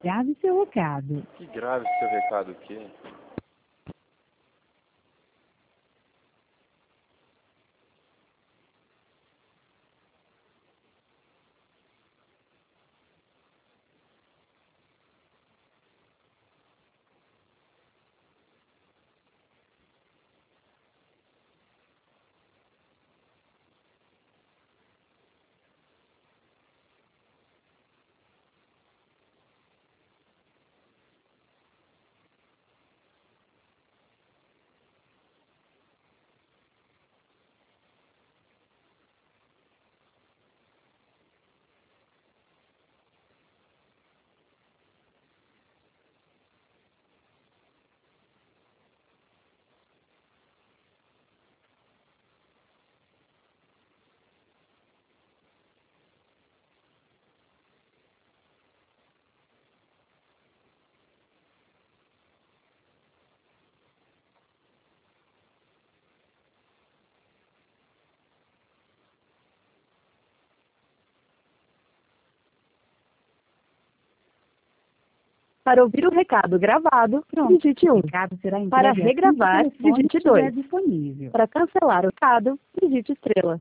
Grave seu recado. Que grave seu recado, o quê? Para ouvir o recado gravado, Pronto, digite o 1. recado será entregue Para assim que o regravar, telefone digite estiver 2. disponível. Para cancelar o recado, digite estrela.